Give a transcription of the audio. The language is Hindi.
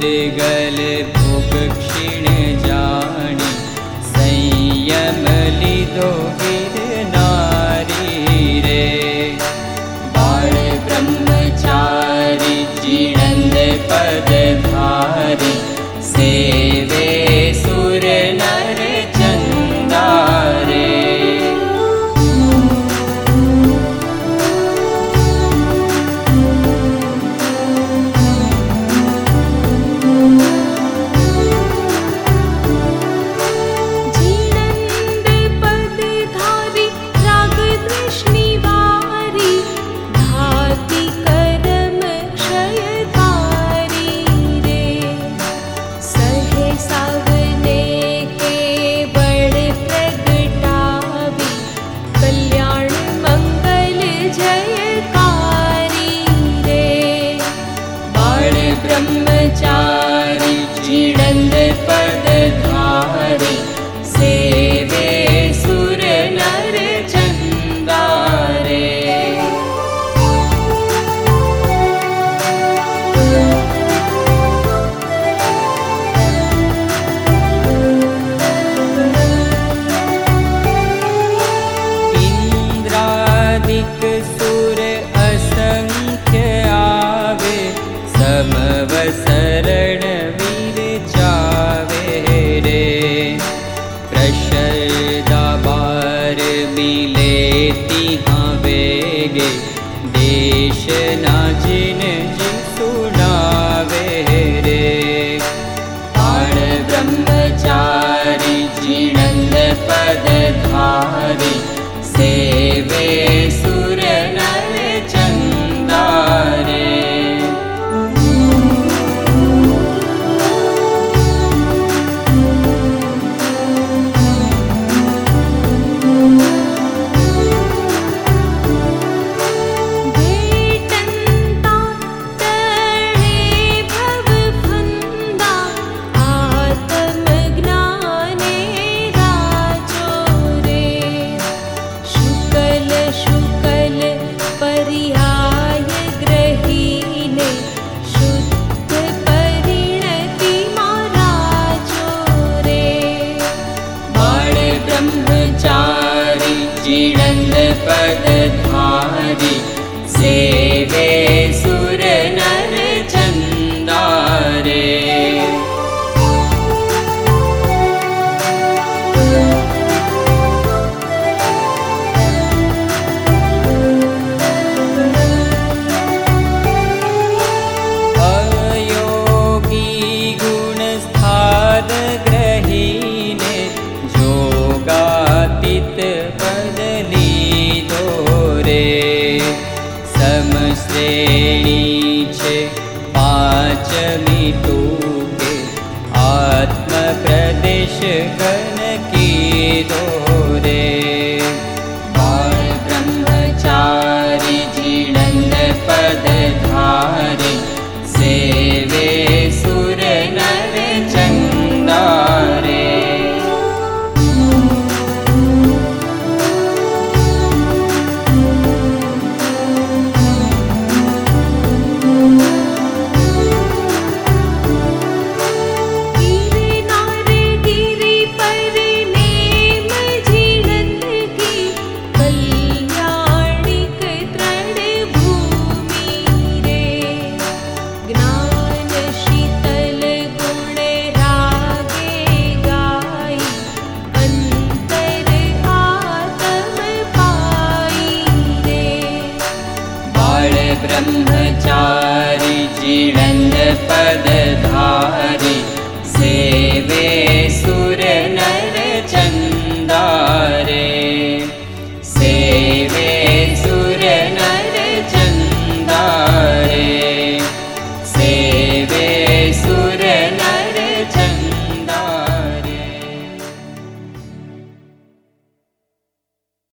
उद्गल भोग क्षीण जानी संयम लीधो गिरनारी रे। बाळ ब्रह्मचारी जिणंद पद धारी सेवे सुर नर चंदारे। ब्रह्मचारी जिणंद पद धारी सेवे सुर नर चंदारे। इंद्रादिक सुर असंख्य आवे समवसरण वीर चावे रे। प्रशदा बार मिले तिहाँ वेगे देश ना जिन जिन सुनावे रे। बाळ ब्रह्मचारी जिणंद पद धारी सेवे सुर नर चंदारे। ब्रह्मचारी जिणंद पद धारी सेवे सुर नर चंदारे। अयोगी गुण स्थान ग्रहीने जोगातीत पद लीधो रे। समश्रेणी छे पांचमी टूके आत्म प्रदेश गण कीधो रे। बाळ ब्रह्मचारी जिणंद पद धारी सेवे सुर नर चंदारे। ब्रह्मचारी जिणंद पद धारी सेवे सुर